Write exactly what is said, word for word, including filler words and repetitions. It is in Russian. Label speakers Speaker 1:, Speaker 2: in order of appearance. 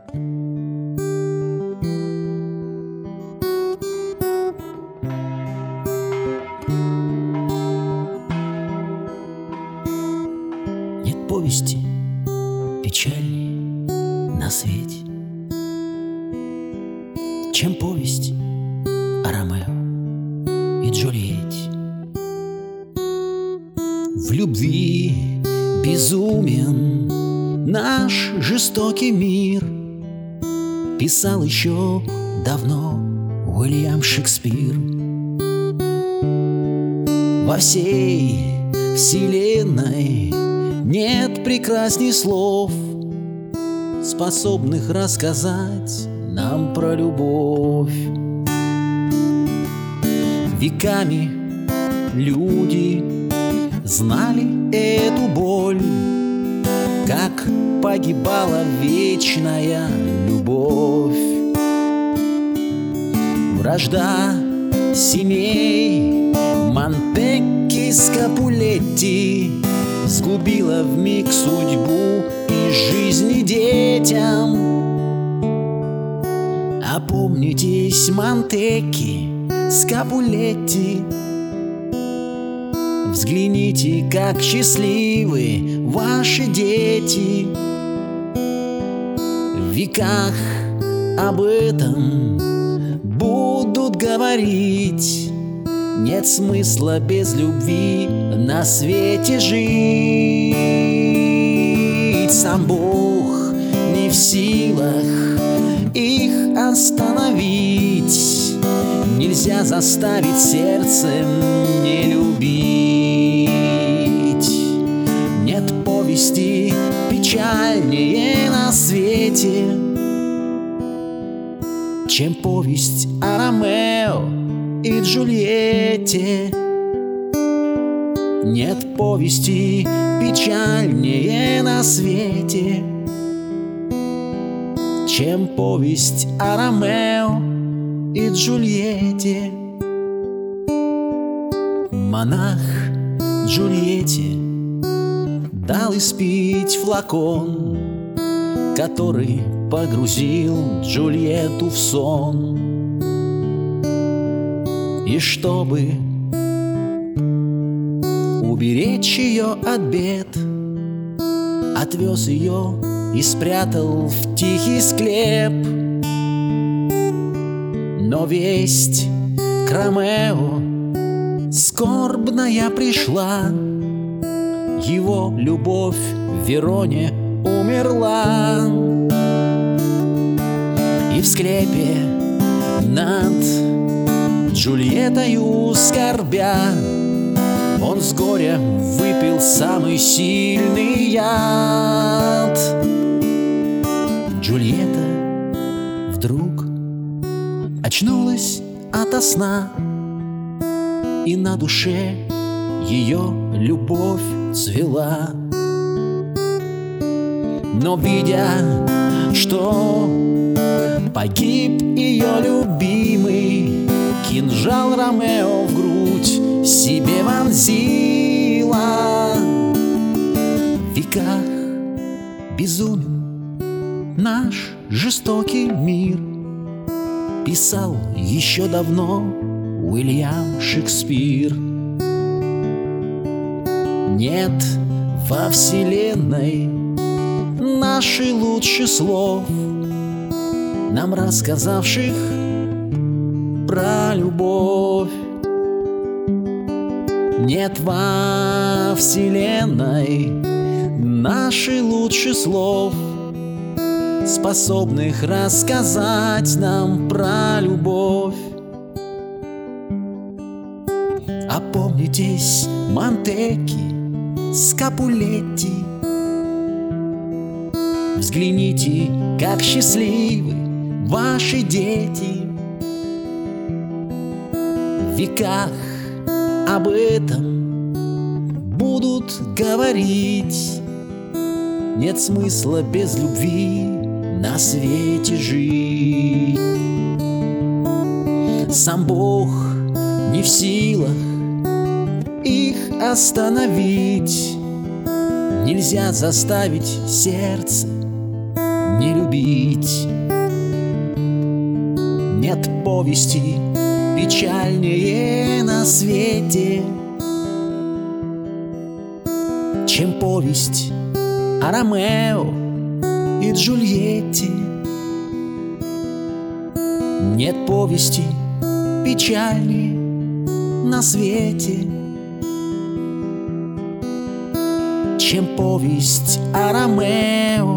Speaker 1: Нет повести печальней на свете, чем повесть о Ромео и Джульетте. В любви безумен наш жестокий мир, писал еще давно Уильям Шекспир. Во всей вселенной нет прекрасней слов, способных рассказать нам про любовь. Веками люди знали эту боль, как погибала вечная любовь. Вражда семей Монтекки с Капулетти сгубила вмиг судьбу и жизни детям. Опомнитесь, Монтекки с Капулетти, взгляните, как счастливы ваши дети. В веках об этом будут говорить. Нет смысла без любви на свете жить. Сам Бог не в силах их остановить. Нельзя заставить сердце не любить. Нет повести печальнее на свете, чем повесть о Ромео и Джульетте. Нет повести печальнее на свете, чем повесть о Ромео и Джульетте. Монах Джульетте дал испить флакон, который погрузил Джульетту в сон. И чтобы уберечь ее от бед, отвез ее и спрятал в тихий склеп. Но весть к Ромео скорбная пришла, его любовь в Вероне умерла. И в склепе над Джульеттою скорбя, он с горя выпил самый сильный яд. Джульетта вдруг очнулась ото сна, и на душе ее любовь цвела. Но видя, что погиб ее любимый, кинжал Ромео в грудь себе вонзила. В веках безумен наш жестокий мир, писал еще давно Уильям Шекспир. Нет во вселенной нашей лучше слов, нам рассказавших про любовь. Нет во вселенной нашей лучше слов, способных рассказать нам про любовь. Опомнитесь, Монтекки с Капулетти, взгляните, как счастливы ваши дети. В веках об этом будут говорить. Нет смысла без любви на свете жить. Сам Бог не в силах их остановить. Нельзя заставить сердце не любить. Нет повести печальнее на свете, чем повесть о Ромео и Джульетте. Нет повести печальнее на свете, чем повесть о Ромео